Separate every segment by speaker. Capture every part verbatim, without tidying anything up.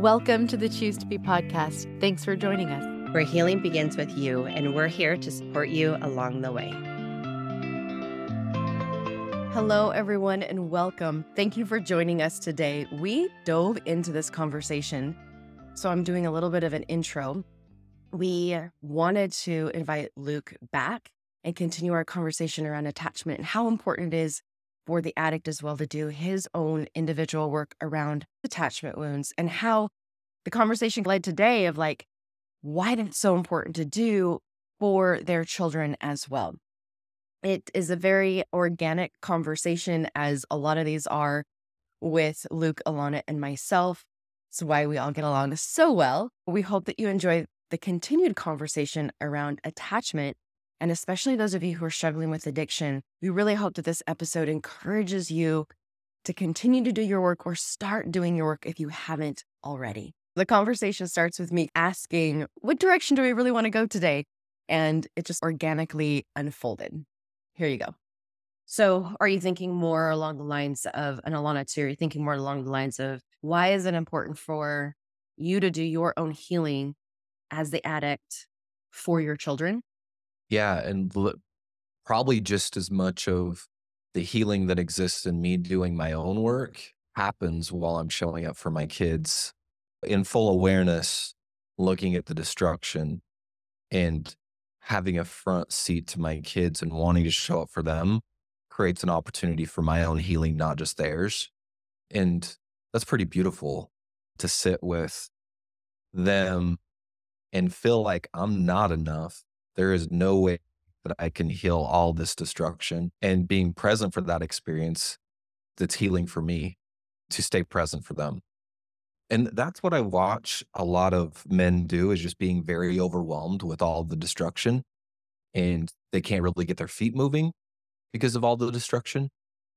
Speaker 1: Welcome to the Choose to Be podcast. Thanks for joining us.
Speaker 2: Where healing begins with you, and we're here to support you along the way.
Speaker 1: Hello, everyone, and welcome. Thank you for joining us today. We dove into this conversation, so I'm doing a little bit of an intro. We wanted to invite Luke back and continue our conversation around attachment and how important it is for the addict as well to do his own individual work around attachment wounds, and how the conversation led today of like, why it's so important to do for their children as well. It is a very organic conversation, as a lot of these are with Luke, Alana, and myself. It's why we all get along so well. We hope that you enjoy the continued conversation around attachment, and especially those of you who are struggling with addiction. We really hope that this episode encourages you to continue to do your work or start doing your work if you haven't already. The conversation starts with me asking, what direction do we really want to go today? And it just organically unfolded. Here you go. So are you thinking more along the lines of, and Alana too, are you thinking more along the lines of, why is it important for you to do your own healing as the addict for your children?
Speaker 3: Yeah, and l- probably just as much of the healing that exists in me doing my own work happens while I'm showing up for my kids in full awareness, looking at the destruction and having a front seat to my kids and wanting to show up for them creates an opportunity for my own healing, not just theirs. And that's pretty beautiful to sit with them and feel like I'm not enough. There is no way that I can heal all this destruction, and being present for that experience that's healing for me, to stay present for them. And that's what I watch a lot of men do, is just being very overwhelmed with all the destruction, and they can't really get their feet moving because of all the destruction,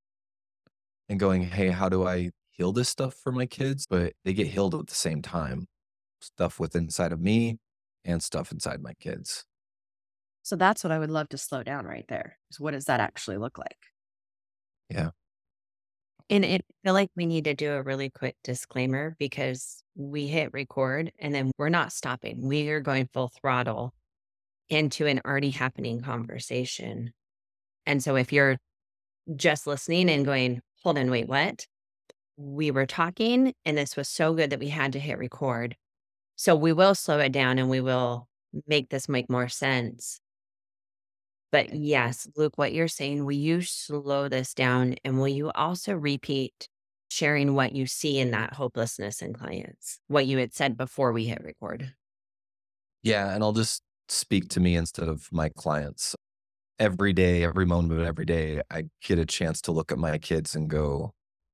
Speaker 3: and going, hey, how do I heal this stuff for my kids? But they get healed at the same time, stuff within inside of me and stuff inside my kids.
Speaker 1: So that's what I would love to slow down right there. Is what does that actually look like?
Speaker 3: Yeah.
Speaker 2: And it, I feel like we need to do a really quick disclaimer, because we hit record and then we're not stopping. We are going full throttle into an already happening conversation. And so if you're just listening and going, hold on, wait, what? We were talking and this was so good that we had to hit record. So we will slow it down and we will make this make more sense. But yes, Luke, what you're saying, will you slow this down, and will you also repeat sharing what you see in that hopelessness in clients, what you had said before we hit record?
Speaker 3: Yeah. And I'll just speak to me instead of my clients. Every day, every moment of every day, I get a chance to look at my kids and go,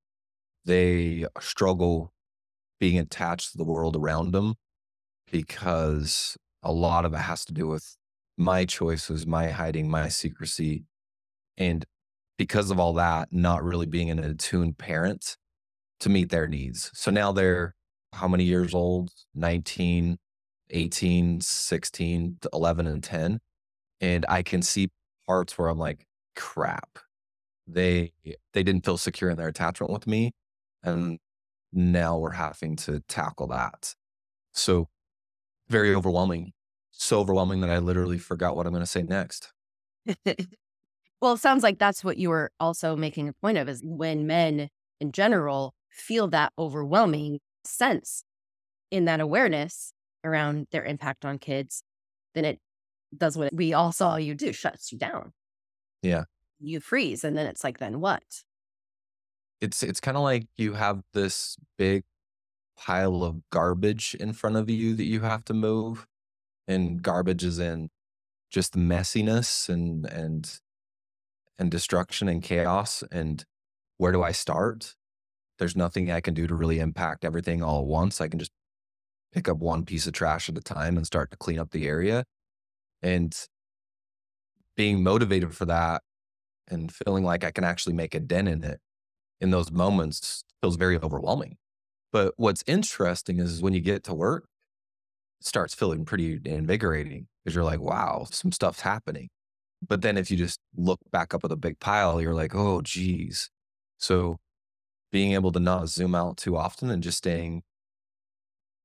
Speaker 3: they struggle being attached to the world around them, because a lot of it has to do with my choices, my hiding, my secrecy. And because of all that, not really being an attuned parent to meet their needs. So now they're how many years old? nineteen, eighteen, sixteen, eleven, and ten. And I can see parts where I'm like, crap, they they didn't feel secure in their attachment with me. And now we're having to tackle that. So very overwhelming. So overwhelming that I literally forgot what I'm going to say next.
Speaker 1: Well, it sounds like that's what you were also making a point of, is when men in general feel that overwhelming sense in that awareness around their impact on kids, then it does what we all saw you do, shuts you down.
Speaker 3: Yeah.
Speaker 1: You freeze, and then it's like, then what?
Speaker 3: It's it's kind of like you have this big pile of garbage in front of you that you have to move. And garbage is in just messiness and and and destruction and chaos. And where do I start? There's nothing I can do to really impact everything all at once. I can just pick up one piece of trash at a time and start to clean up the area. And being motivated for that and feeling like I can actually make a dent in it in those moments feels very overwhelming. But what's interesting is when you get to work, it starts feeling pretty invigorating, because you're like, wow, some stuff's happening. But then if you just look back up at a big pile, you're like, oh, geez. So being able to not zoom out too often and just staying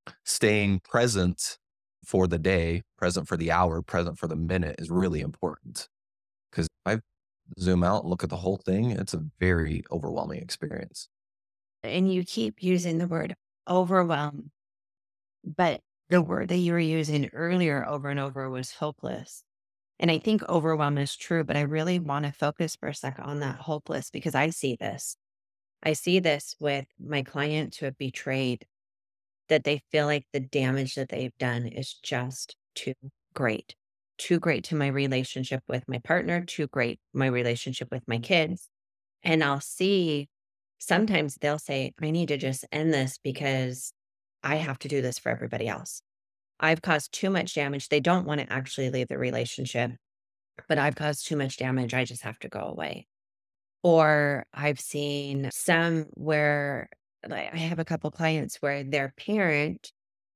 Speaker 3: staying present for the day, present for the hour, present for the minute is really important. Because I zoom out and look at the whole thing, it's a very overwhelming experience.
Speaker 2: And you keep using the word overwhelm, but the word that you were using earlier over and over was hopeless. And I think overwhelm is true, but I really want to focus for a second on that hopeless because I see this. I see this with my clients who have betrayed, that they feel like the damage that they've done is just too great, too great to my relationship with my partner, too great my relationship with my kids. And I'll see sometimes they'll say, I need to just end this because I have to do this for everybody else. I've caused too much damage. They don't want to actually leave the relationship, but I've caused too much damage. I just have to go away. Or I've seen some where like, I have a couple clients where their parent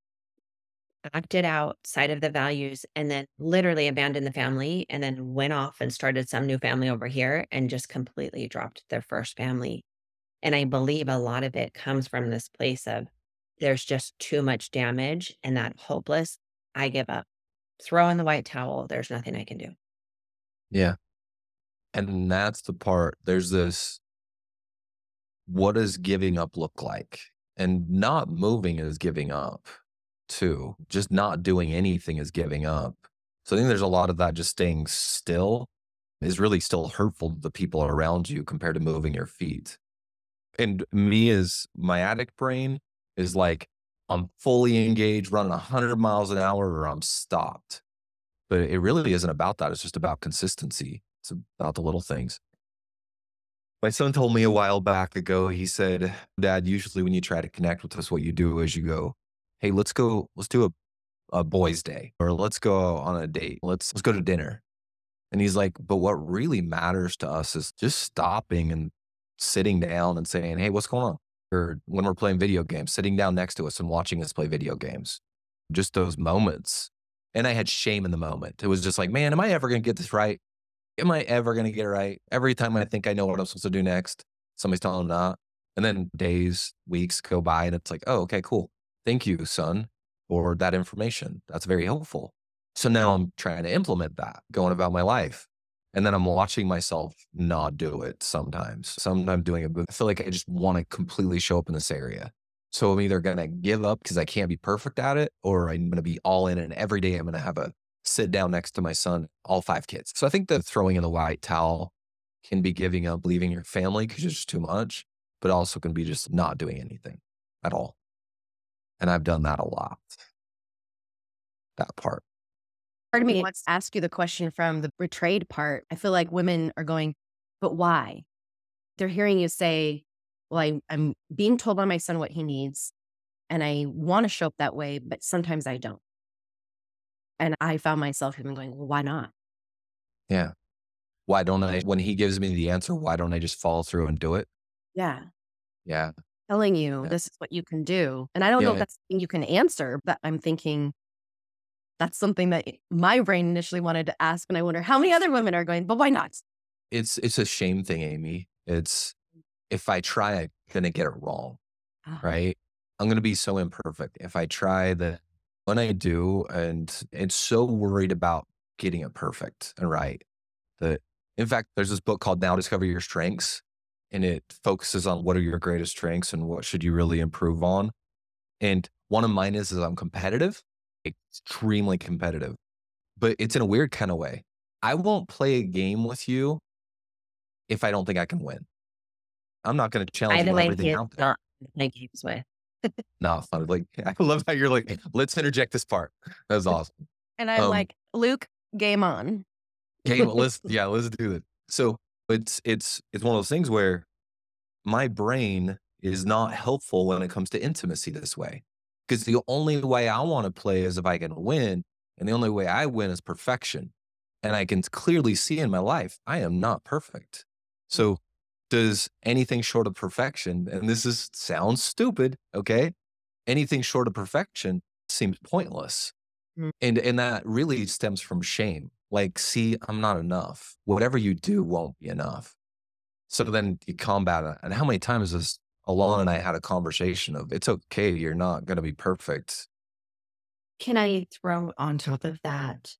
Speaker 2: acted outside of the values and then literally abandoned the family and then went off and started some new family over here and just completely dropped their first family. And I believe a lot of it comes from this place of there's just too much damage and that hopeless. I give up. Throw in the white towel. There's nothing I can do.
Speaker 3: Yeah. And that's the part. There's this, what does giving up look like? And not moving is giving up too. Just not doing anything is giving up. So I think there's a lot of that just staying still is really still hurtful to the people around you compared to moving your feet. And me as my addict brain is like, I'm fully engaged, running one hundred miles an hour, or I'm stopped. But it really isn't about that. It's just about consistency. It's about the little things. My son told me a while back ago, he said, Dad, usually when you try to connect with us, what you do is you go, hey, let's go, let's do a, a boys' day, or let's go on a date. Let's, let's go to dinner. And he's like, but what really matters to us is just stopping and sitting down and saying, hey, what's going on? Or when we're playing video games, sitting down next to us and watching us play video games. Just those moments. And I had shame in the moment. It was just like, man, am I ever going to get this right? Am I ever going to get it right? Every time I think I know what I'm supposed to do next, somebody's telling me not. And then days, weeks go by and it's like, oh, okay, cool. Thank you, son, for that information. That's very helpful. So now I'm trying to implement that, going about my life. And then I'm watching myself not do it sometimes. Sometimes doing it, but I feel like I just want to completely show up in this area. So I'm either going to give up because I can't be perfect at it, or I'm going to be all in and every day I'm going to have a sit down next to my son, all five kids. So I think that throwing in the white towel can be giving up, leaving your family because it's just too much, but also can be just not doing anything at all. And I've done that a lot, that part.
Speaker 1: Part of me wants to ask you the question from the betrayed part. I feel like women are going, but why? They're hearing you say, well, I, I'm being told by my son what he needs, and I want to show up that way, but sometimes I don't. And I found myself even going, well, why not?
Speaker 3: Yeah. Why don't I, when he gives me the answer, why don't I just follow through and do it?
Speaker 1: Yeah.
Speaker 3: Yeah.
Speaker 1: Telling you
Speaker 3: Yeah.
Speaker 1: this is what you can do. And I don't know if
Speaker 3: Yeah.
Speaker 1: that's something you can answer, but I'm thinking that's something that my brain initially wanted to ask. And I wonder how many other women are going, but why not?
Speaker 3: It's, it's a shame thing, Amy. It's, if I try, I'm going to get it wrong,
Speaker 1: Ah,
Speaker 3: right? I'm going to be so imperfect. If I try that when I do, and it's so worried about getting it perfect and right that, in fact, there's this book called Now Discover Your Strengths, and it focuses on what are your greatest strengths and what should you really improve on. And one of mine is, is I'm competitive, extremely competitive, but it's in a weird kind of way. I won't play a game with you if I don't think I can win. I'm not going to challenge
Speaker 2: By
Speaker 3: you
Speaker 2: the
Speaker 3: on
Speaker 2: way,
Speaker 3: everything
Speaker 2: he is
Speaker 3: out there.
Speaker 2: not my games with.
Speaker 3: No, it's not like, I love how you're like, let's interject this part. That's awesome.
Speaker 1: and I'm
Speaker 3: Um,
Speaker 1: like, Luke, game on.
Speaker 3: game, let's, yeah, let's do it. So it's, it's, it's one of those things where my brain is not helpful when it comes to intimacy this way. Because the only way I want to play is if I can win. And the only way I win is perfection. And I can clearly see in my life, I am not perfect. So does anything short of perfection, and this is sounds stupid, okay? Anything short of perfection seems pointless.
Speaker 1: Mm.
Speaker 3: And and that really stems from shame. Like, see, I'm not enough. Whatever you do won't be enough. So then you combat it. And how many times does Alana and I had a conversation of it's okay. You're not going to be perfect.
Speaker 2: Can I throw on top of that?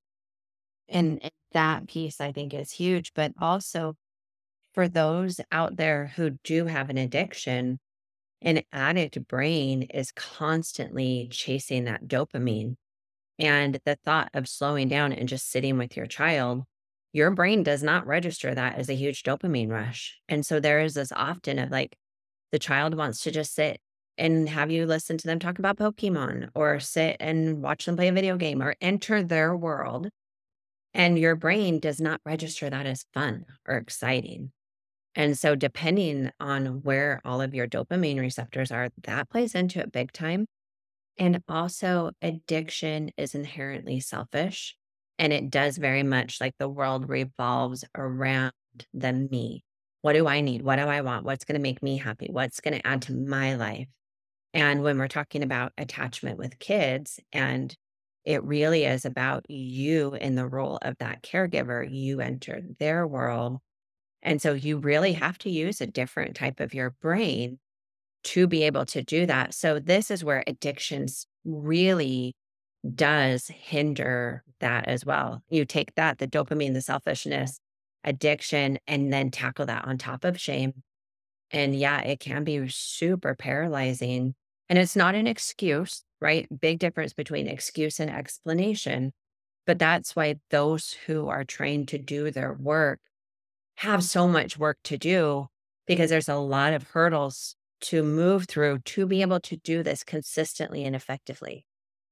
Speaker 2: And, and that piece I think is huge, but also for those out there who do have an addiction, an addict brain is constantly chasing that dopamine. And the thought of slowing down and just sitting with your child, your brain does not register that as a huge dopamine rush. And so there is this often of like the child wants to just sit and have you listen to them talk about Pokemon or sit and watch them play a video game or enter their world. And your brain does not register that as fun or exciting. And so, depending on where all of your dopamine receptors are, that plays into it big time. And also, addiction is inherently selfish. And it does very much like the world revolves around the me. What do I need? What do I want? What's going to make me happy? What's going to add to my life? And when we're talking about attachment with kids, and it really is about you in the role of that caregiver, you enter their world. And so you really have to use a different type of your brain to be able to do that. So this is where addictions really does hinder that as well. You take that, the dopamine, the selfishness, addiction, and then tackle that on top of shame. And yeah, it can be super paralyzing. And it's not an excuse, right? Big difference between excuse and explanation. But that's why those who are trained to do their work have so much work to do because there's a lot of hurdles to move through to be able to do this consistently and effectively.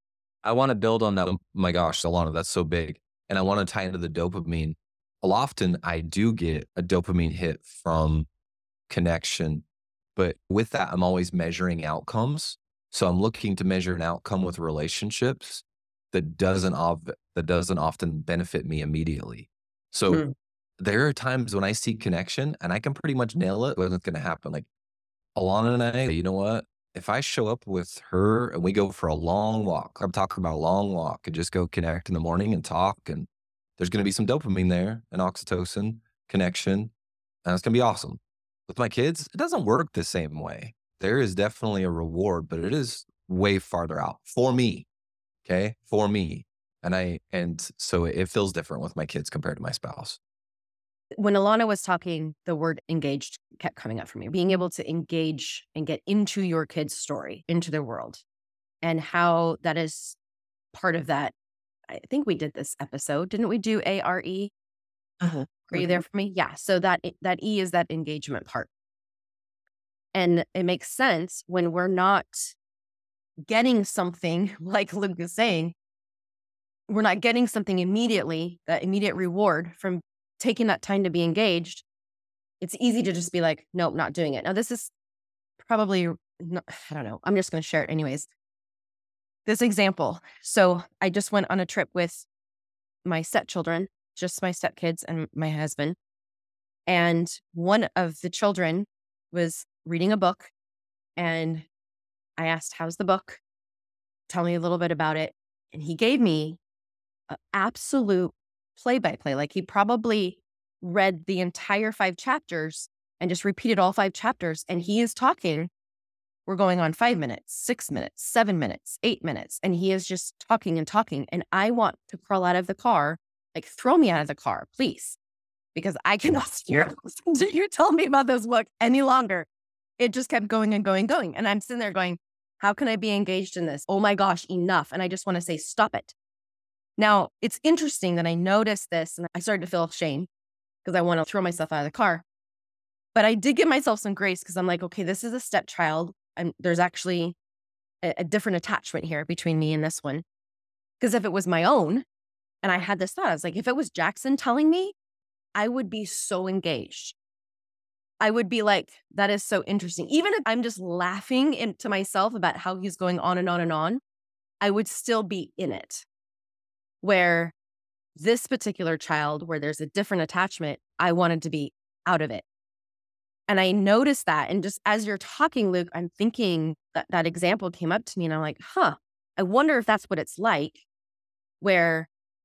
Speaker 3: I want to build on that. Oh my gosh, Alana, that's so big. And I want to tie into the dopamine. Often I do get a dopamine hit from connection, but with that, I'm always measuring outcomes. So I'm looking to measure an outcome with relationships that doesn't of, that doesn't often benefit me immediately. So
Speaker 2: Mm.
Speaker 3: there are times when I see connection and I can pretty much nail it when it's going to happen. Like Alana and I, you know what? If I show up with her and we go for a long walk, I'm talking about a long walk and just go connect in the morning and talk, and there's going to be some dopamine there and oxytocin connection, and it's going to be awesome. With my kids, it doesn't work the same way. There is definitely a reward, but it is way farther out for me. Okay. For me. And I, and so it feels different with my kids compared to my spouse.
Speaker 1: When Alana was talking, the word engaged kept coming up for me. Being able to engage and get into your kids' story, into their world, and how that is part of that. I think we did this episode. Didn't we do A R E?
Speaker 2: Uh-huh.
Speaker 1: Are you there for me? Yeah. So that that E is that engagement part. And it makes sense when we're not getting something, like Luke is saying, we're not getting something immediately, that immediate reward from taking that time to be engaged. It's easy to just be like, nope, not doing it. Now, this is probably, not, I don't know. I'm just going to share it anyways. This example. So I just went on a trip with my stepchildren, just my stepkids and my husband. And one of the children was reading a book. And I asked, how's the book? Tell me a little bit about it. And he gave me an absolute play by play. Like he probably read the entire five chapters and just repeated all five chapters. And he is talking. We're going on five minutes, six minutes, seven minutes, eight minutes. And he is just talking and talking. And I want to crawl out of the car, like throw me out of the car, please. Because I cannot hear you tell me about this book any longer. It just kept going and going and going. And I'm sitting there going, how can I be engaged in this? Oh my gosh, enough. And I just want to say, stop it. Now, it's interesting that I noticed this and I started to feel shame because I want to throw myself out of the car. But I did give myself some grace because I'm like, okay, this is a stepchild. And there's actually a, a different attachment here between me and this one. Because if it was my own, and I had this thought, I was like, if it was Jackson telling me, I would be so engaged. I would be like, that is so interesting. Even if I'm just laughing in, to myself about how he's going on and on and on, I would still be in it. Where this particular child, where there's a different attachment, I wanted to be out of it. And I noticed that. And just as you're talking, Luke, I'm thinking that that example came up to me and I'm like, huh, I wonder if that's what it's like, where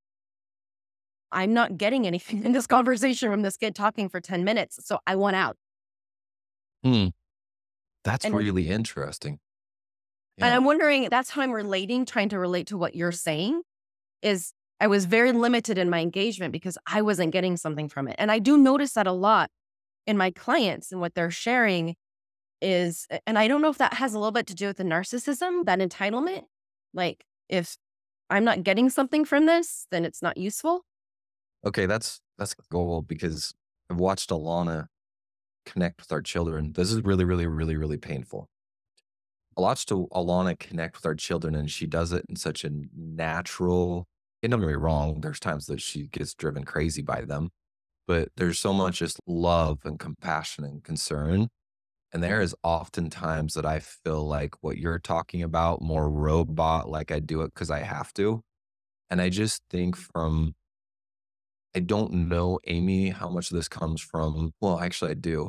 Speaker 1: I'm not getting anything in this conversation from this kid talking for ten minutes. So I want out.
Speaker 3: Hmm. That's
Speaker 1: And
Speaker 3: really interesting.
Speaker 1: and
Speaker 3: Yeah.
Speaker 1: I'm wondering, that's how I'm relating, trying to relate to what you're saying is I was very limited in my engagement because I wasn't getting something from it. And I do notice that a lot in my clients and what they're sharing is, and I don't know if that has a little bit to do with the narcissism, that entitlement. Like, if I'm not getting something from this, then it's not useful.
Speaker 3: Okay, that's that's cool because I've watched Alana connect with our children. This is really, really, really, really painful. I watched Al- Alana connect with our children, and she does it in such a natural. And don't get me wrong, there's times that she gets driven crazy by them, but there's so much just love and compassion and concern. And there is often times that I feel like what you're talking about, more robot, like I do it because I have to. And I just think from, I don't know, Amy, how much of this comes from, well, actually, I do.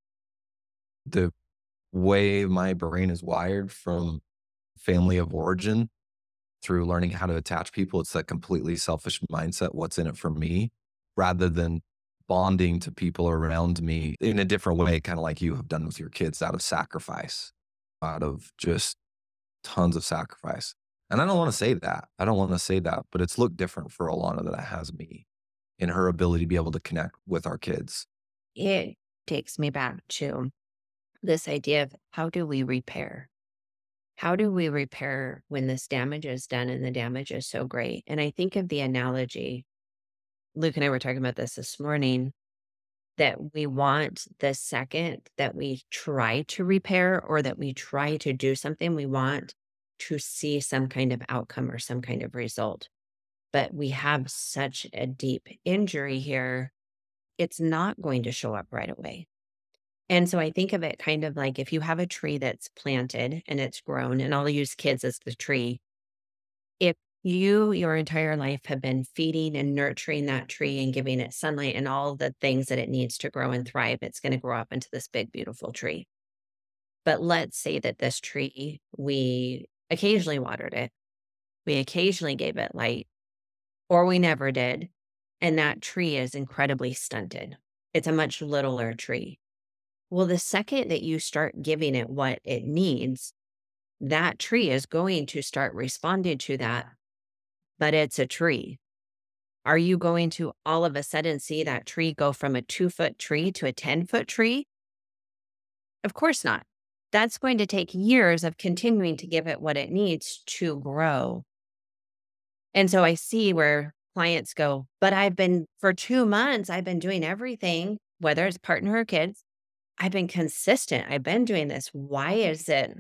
Speaker 3: The way my brain is wired from family of origin through learning how to attach people, it's that completely selfish mindset. What's in it for me rather than bonding to people around me in a different way, kind of like you have done with your kids out of sacrifice, out of just tons of sacrifice. And I don't want to say that. I don't want to say that, but it's looked different for Alana than it has me in her ability to be able to connect with our kids.
Speaker 2: It takes me back to this idea of how do we repair? How do we repair when this damage is done and the damage is so great? And I think of the analogy, Luke and I were talking about this this morning, that we want the second that we try to repair or that we try to do something, we want to see some kind of outcome or some kind of result. But we have such a deep injury here, it's not going to show up right away. And so I think of it kind of like if you have a tree that's planted and it's grown, and I'll use kids as the tree. If you, your entire life, have been feeding and nurturing that tree and giving it sunlight and all the things that it needs to grow and thrive, it's going to grow up into this big, beautiful tree. But let's say that this tree, we occasionally watered it, we occasionally gave it light, or we never did. And that tree is incredibly stunted. It's a much littler tree. Well, the second that you start giving it what it needs, that tree is going to start responding to that, but it's a tree. Are you going to all of a sudden see that tree go from a two foot tree to a ten foot tree? Of course not. That's going to take years of continuing to give it what it needs to grow. And so I see where clients go, but I've been for two months, I've been doing everything, whether it's partner or kids. I've been consistent. I've been doing this. Why is it,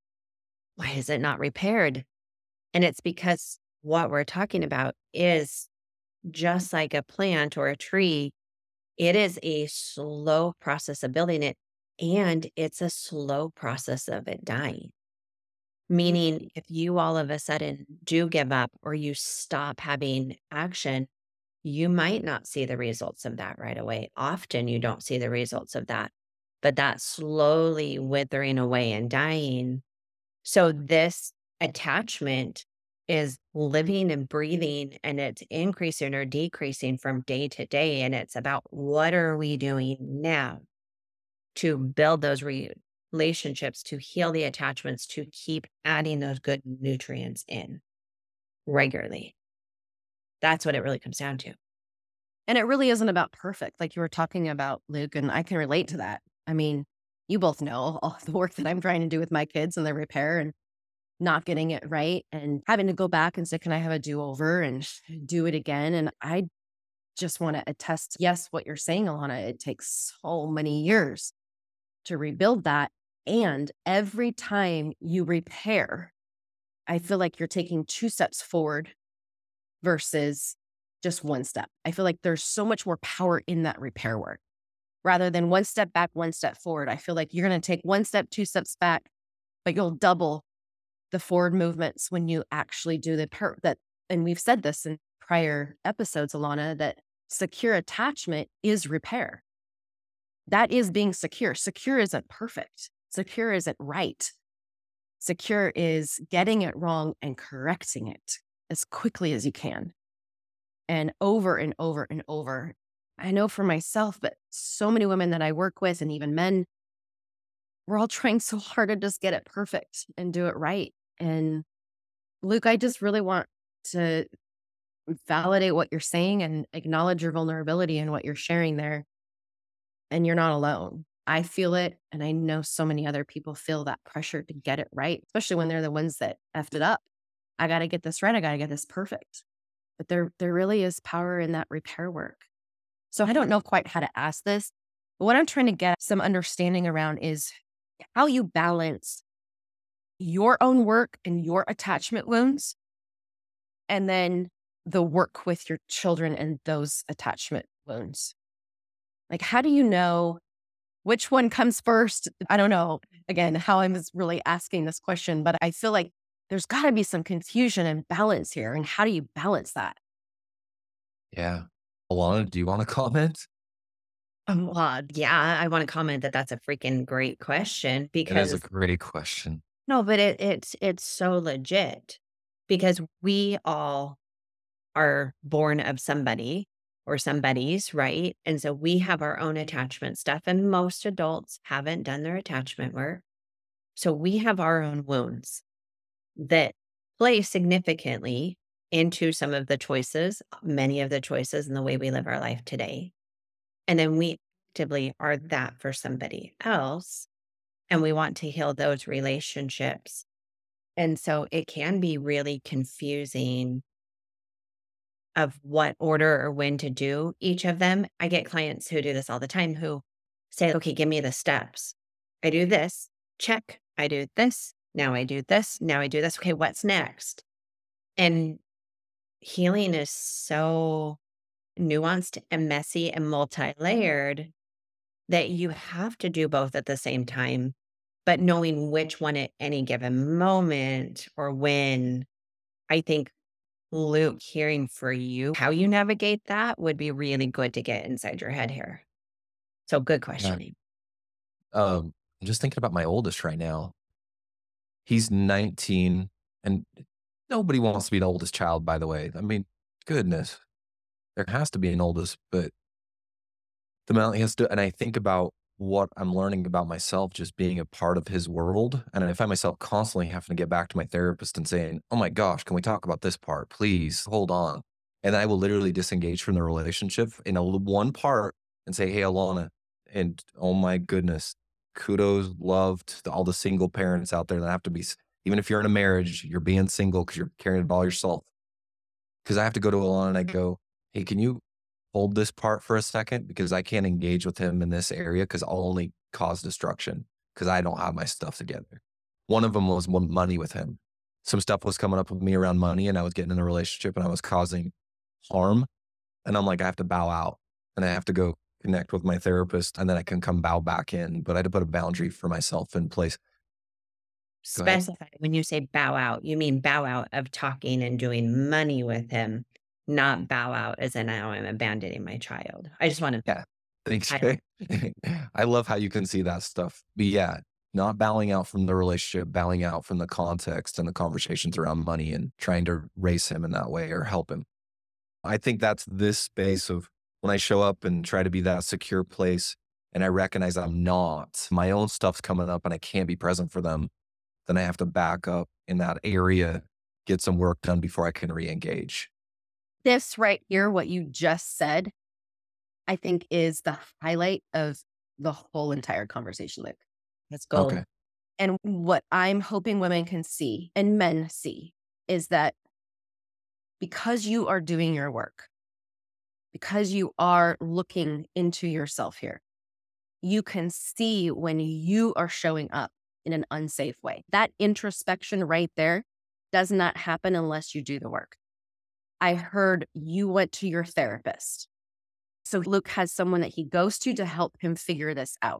Speaker 2: why is it not repaired? And it's because what we're talking about is just like a plant or a tree. It is a slow process of building it, and it's a slow process of it dying. Meaning, if you all of a sudden do give up or you stop having action, you might not see the results of that right away. Often you don't see the results of that, but that slowly withering away and dying. So, this attachment is living and breathing and it's increasing or decreasing from day to day. And it's about what are we doing now to build those re- relationships, to heal the attachments, to keep adding those good nutrients in regularly. That's what it really comes down to.
Speaker 1: And it really isn't about perfect, like you were talking about, Luke, and I can relate to that. I mean, you both know all the work that I'm trying to do with my kids and their repair and not getting it right and having to go back and say, can I have a do-over and do it again? And I just want to attest, yes, what you're saying, Alana, it takes so many years to rebuild that. And every time you repair, I feel like you're taking two steps forward versus just one step. I feel like there's so much more power in that repair work rather than one step back, one step forward. I feel like you're going to take one step, two steps back, but you'll double the forward movements when you actually do the per- that. And we've said this in prior episodes, Alana, that secure attachment is repair. That is being secure. Secure isn't perfect. Secure isn't right. Secure is getting it wrong and correcting it as quickly as you can. And over and over and over. I know for myself, but so many women that I work with and even men, we're all trying so hard to just get it perfect and do it right. And Luke, I just really want to validate what you're saying and acknowledge your vulnerability and what you're sharing there. And you're not alone. I feel it. And I know so many other people feel that pressure to get it right, especially when they're the ones that effed it up. I got to get this right. I got to get this perfect. But there, there really is power in that repair work. So I don't know quite how to ask this, but what I'm trying to get some understanding around is how you balance your own work and your attachment wounds, and then the work with your children and those attachment wounds. Like, how do you know which one comes first? I don't know, again, how I'm really asking this question, but I feel like there's got to be some confusion and balance here. And how do you balance that?
Speaker 3: Yeah. Alana, do you want to comment?
Speaker 2: Um, well, yeah, I want to comment that that's a freaking great question
Speaker 3: It is a
Speaker 2: because
Speaker 3: great question.
Speaker 2: no, but it, it's it's so legit because we all are born of somebody or somebody's, right? And so we have our own attachment stuff, and most adults haven't done their attachment work. So we have our own wounds that play significantly into some of the choices, many of the choices in the way we live our life today. And then we actively are that for somebody else, and we want to heal those relationships. And so it can be really confusing of what order or when to do each of them. I get clients who do this all the time who say, okay, give me the steps. I do this, check. I do this. Now I do this. Now I do this. Okay, what's next? And healing is so nuanced and messy and multi layered that you have to do both at the same time. But knowing which one at any given moment or when, I think Luke, hearing for you, how you navigate that would be really good to get inside your head here. So good
Speaker 3: Yeah.
Speaker 2: questioning.
Speaker 3: Um, I'm just thinking about my oldest right now. He's nineteen, and nobody wants to be the oldest child, by the way. I mean, goodness, there has to be an oldest, but the amount he has to, and I think about what I'm learning about myself just being a part of his world. And I find myself constantly having to get back to my therapist and saying, oh my gosh, can we talk about this part? Please hold on. And I will literally disengage from the relationship in a l- one part and say, hey, Alana, and oh my goodness, kudos, love to all the single parents out there that have to be, s- even if you're in a marriage, you're being single because you're carrying it all yourself. Because I have to go to Alana and I go, hey, can you hold this part for a second? Because I can't engage with him in this area because I'll only cause destruction because I don't have my stuff together. One of them was mon- money with him. Some stuff was coming up with me around money, and I was getting in a relationship and I was causing harm. And I'm like, I have to bow out and I have to go connect with my therapist, and then I can come bow back in. But I had to put a boundary for myself in place. Go ahead.
Speaker 2: Specify when you say bow out, you mean bow out of talking and doing money with him, not bow out as in now I'm abandoning my child. I just want to
Speaker 3: Yeah. Thanks,
Speaker 2: highlight.
Speaker 3: Jay. I love how you can see that stuff. But yeah, not bowing out from the relationship, bowing out from the context and the conversations around money and trying to raise him in that way or help him. I think that's this space of when I show up and try to be that secure place and I recognize I'm not, my own stuff's coming up and I can't be present for them, then I have to back up in that area, get some work done before I can re-engage.
Speaker 1: This right here, what you just said, I think is the highlight of the whole entire conversation, Luke.
Speaker 2: Let's go.
Speaker 3: Okay.
Speaker 1: And what I'm hoping women can see and men see is that because you are doing your work, because you are looking into yourself here, you can see when you are showing up in an unsafe way. That introspection right there does not happen unless you do the work. I heard you went to your therapist. So Luke has someone that he goes to to help him figure this out.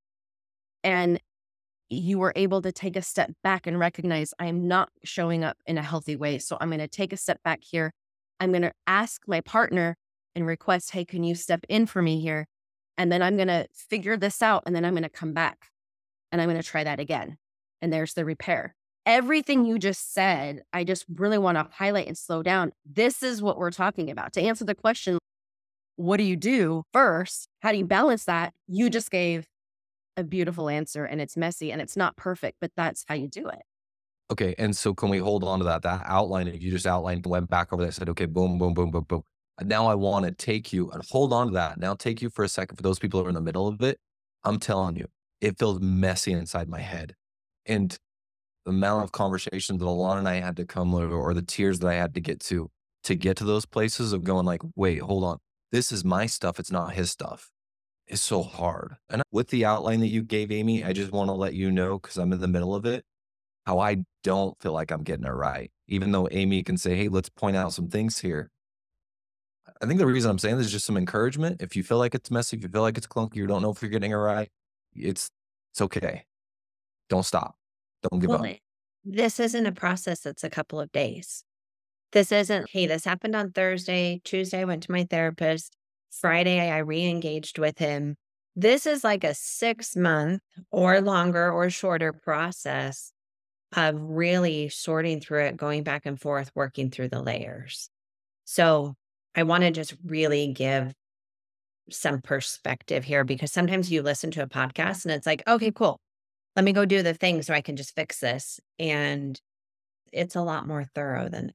Speaker 1: And you were able to take a step back and recognize I'm not showing up in a healthy way. So I'm going to take a step back here. I'm going to ask my partner and request, hey, can you step in for me here? And then I'm going to figure this out. And then I'm going to come back and I'm going to try that again. And there's the repair. Everything you just said, I just really want to highlight and slow down. This is what we're talking about. To answer the question, what do you do first? How do you balance that? You just gave a beautiful answer, and it's messy and it's not perfect, but that's how you do it.
Speaker 3: Okay. And so can we hold on to that? That outline, if you just outlined, went back over there, said, okay, boom, boom, boom, boom, boom. And now I want to take you and hold on to that. Now take you for a second for those people who are in the middle of it. I'm telling you, it feels messy inside my head. And the amount of conversations that Alana and I had to come over, or the tears that I had to get to, to get to those places of going like, wait, hold on. This is my stuff. It's not his stuff. It's so hard. And with the outline that you gave, Amy, I just want to let you know, because I'm in the middle of it, how I don't feel like I'm getting it right. Even though Amy can say, hey, let's point out some things here. I think the reason I'm saying this is just some encouragement. If you feel like it's messy, if you feel like it's clunky, you don't know if you're getting it right, it's it's okay. Don't stop. Don't give
Speaker 2: Well,
Speaker 3: up.
Speaker 2: it- this isn't a process that's a couple of days. This isn't, hey, this happened on Thursday. Tuesday, I went to my therapist. Friday, I re-engaged with him. This is like a six month or longer or shorter process of really sorting through it, going back and forth, working through the layers. So I want to just really give some perspective here, because sometimes you listen to a podcast and it's like, okay, cool. Let me go do the thing so I can just fix this. And it's a lot more thorough than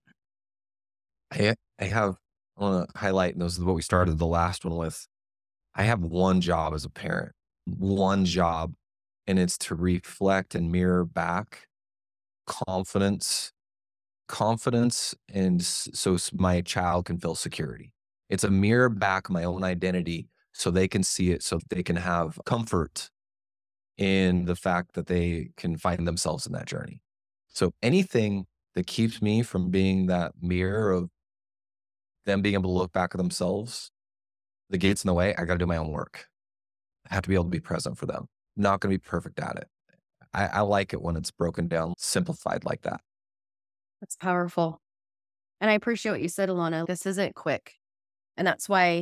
Speaker 3: I I have I want to highlight, and this is what we started the last one with. I have one job as a parent, one job, and it's to reflect and mirror back confidence, confidence, and s- so s- my child can feel security. It's a mirror back my own identity so they can see it, so they can have comfort in the fact that they can find themselves in that journey. So anything that keeps me from being that mirror of them being able to look back at themselves, the gate's in the way. I got to do my own work. I have to be able to be present for them. Not going to be perfect at it. I, I like it when it's broken down, simplified like that.
Speaker 1: That's powerful. And I appreciate what you said, Alana. This isn't quick. And that's why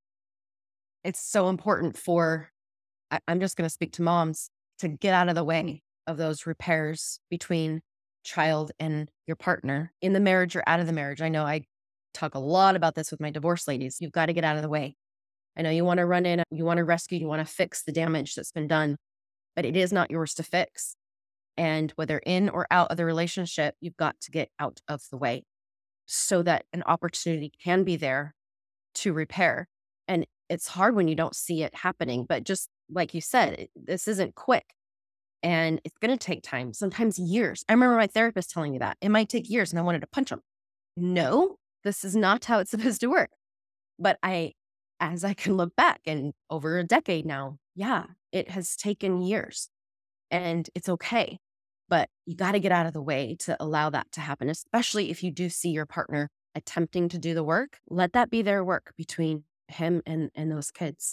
Speaker 1: it's so important for, I, I'm just going to speak to moms, to get out of the way of those repairs between child and your partner in the marriage or out of the marriage. I know I talk a lot about this with my divorce ladies. You've got to get out of the way. I know you want to run in, you want to rescue, you want to fix the damage that's been done, but it is not yours to fix. And whether in or out of the relationship, you've got to get out of the way so that an opportunity can be there to repair. And it's hard when you don't see it happening, but just like you said, it- this isn't quick and it's going to take time, sometimes years. I remember my therapist telling me that it might take years and I wanted to punch him. No, this is not how it's supposed to work. But I, as I can look back and over a decade now, yeah, it has taken years and it's okay. But you got to get out of the way to allow that to happen, especially if you do see your partner attempting to do the work. Let that be their work between him and, and those kids.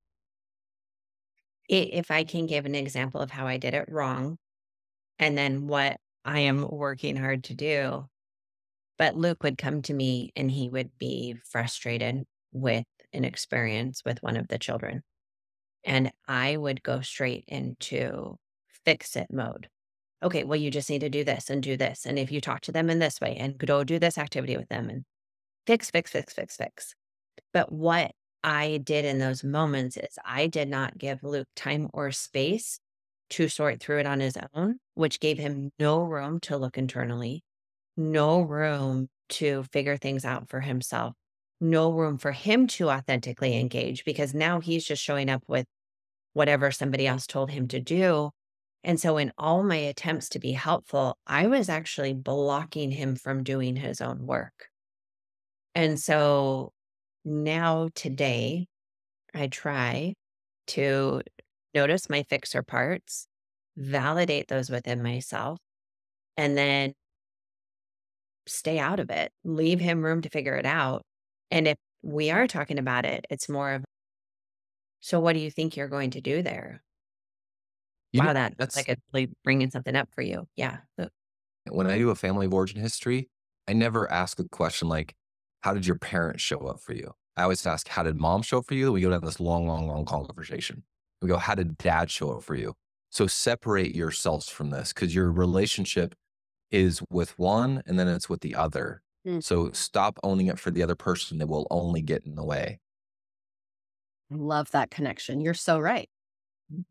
Speaker 2: I- if I can give an example of how I did it wrong and then what I am working hard to do. But Luke would come to me and he would be frustrated with an experience with one of the children. And I would go straight into fix it mode. Okay, well, you just need to do this and do this. And if you talk to them in this way and go do this activity with them and fix, fix, fix, fix, fix. But what I did in those moments is I did not give Luke time or space to sort through it on his own, which gave him no room to look internally, no room to figure things out for himself, no room for him to authentically engage, because now he's just showing up with whatever somebody else told him to do. And so, in all my attempts to be helpful, I was actually blocking him from doing his own work. And so now, today, I try to notice my fixer parts, validate those within myself, and then stay out of it, leave him room to figure it out. And if we are talking about it, it's more of, so what do you think you're going to do there?
Speaker 3: You know,
Speaker 2: Wow, that's
Speaker 3: that's
Speaker 2: like a like bringing something up for you. Yeah. So
Speaker 3: when I do a family of origin history, I never ask a question like, how did your parents show up for you? I always ask, how did mom show up for you? We go down this long, long, long conversation. We go, how did dad show up for you? So separate yourselves from this, because your relationship is with one and then it's with the other.
Speaker 1: Mm.
Speaker 3: So stop owning it for the other person. That will only get in the way.
Speaker 1: Love that connection. You're so right.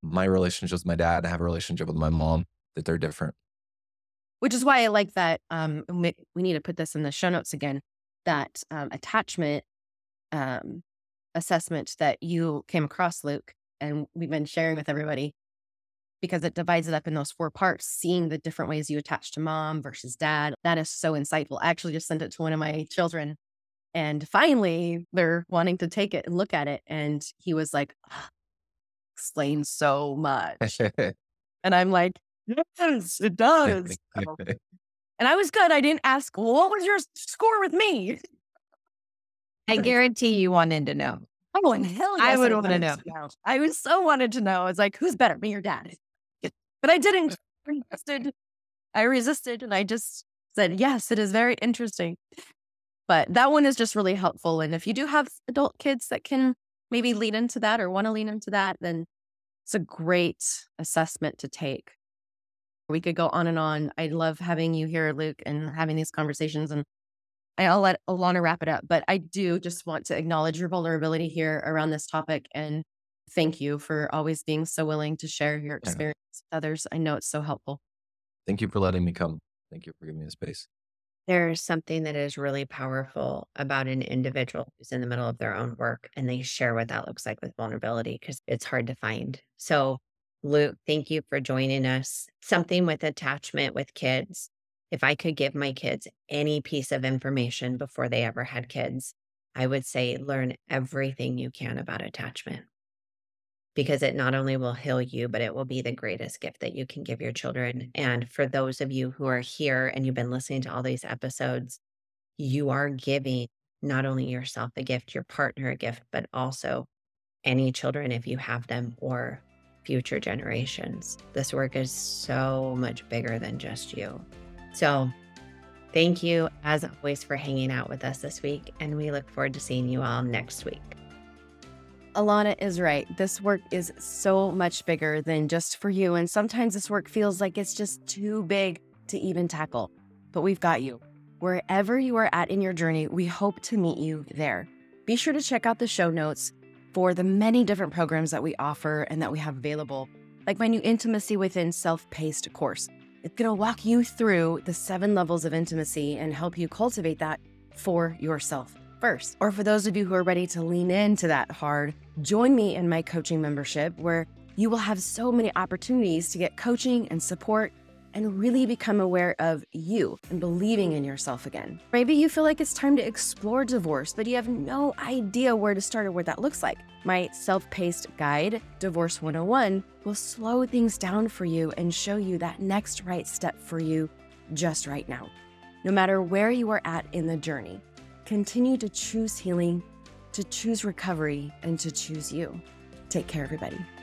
Speaker 3: my relationship with my dad, I have a relationship with my mom, that they're different.
Speaker 1: Which is why I like that. Um, we we need to put this in the show notes again, that um, attachment um, assessment that you came across, Luke, and we've been sharing with everybody, because it divides it up in those four parts, seeing the different ways you attach to mom versus dad. That is so insightful. I actually just sent it to one of my children, and finally they're wanting to take it and look at it. And he was like, "Ah, explains so much." And I'm like, yes, it does. So- and I was good. I didn't ask, well, what was your score with me?
Speaker 2: I guarantee you wanted to know.
Speaker 1: Oh, and hell yes,
Speaker 2: I would
Speaker 1: wanted
Speaker 2: wanna know.
Speaker 1: know. I was so wanted to know. I was like, who's better, me or dad? But I didn't. I resisted. I resisted, and I just said, yes, it is very interesting. But that one is just really helpful. And if you do have adult kids that can maybe lean into that or want to lean into that, then it's a great assessment to take. We could go on and on. I love having you here, Luke, and having these conversations. And I'll let Alana wrap it up. But I do just want to acknowledge your vulnerability here around this topic. And thank you for always being so willing to share your
Speaker 3: Yeah.
Speaker 1: experience with others. I know it's so helpful.
Speaker 3: Thank you for letting me come. Thank you for giving me the space.
Speaker 2: There's something that is really powerful about an individual who's in the middle of their own work and they share what that looks like with vulnerability, because it's hard to find. So, Luke, thank you for joining us. Something with attachment with kids. If I could give my kids any piece of information before they ever had kids, I would say learn everything you can about attachment, because it not only will heal you, but it will be the greatest gift that you can give your children. And for those of you who are here and you've been listening to all these episodes, you are giving not only yourself a gift, your partner a gift, but also any children, if you have them, or future generations. This work is so much bigger than just you. So thank you, as always, for hanging out with us this week. And we look forward to seeing you all next week.
Speaker 1: Alana is right. This work is so much bigger than just for you. And sometimes this work feels like it's just too big to even tackle. But we've got you. Wherever you are at in your journey, we hope to meet you there. Be sure to check out the show notes for the many different programs that we offer and that we have available, like my new Intimacy Within Self-Paced course. It's going to walk you through the seven levels of intimacy and help you cultivate that for yourself first. Or for those of you who are ready to lean into that hard, join me in my coaching membership, where you will have so many opportunities to get coaching and support and really become aware of you and believing in yourself again. Maybe you feel like it's time to explore divorce, but you have no idea where to start or what that looks like. My self-paced guide, Divorce one oh one, will slow things down for you and show you that next right step for you just right now. No matter where you are at in the journey, continue to choose healing, to choose recovery, and to choose you. Take care, everybody.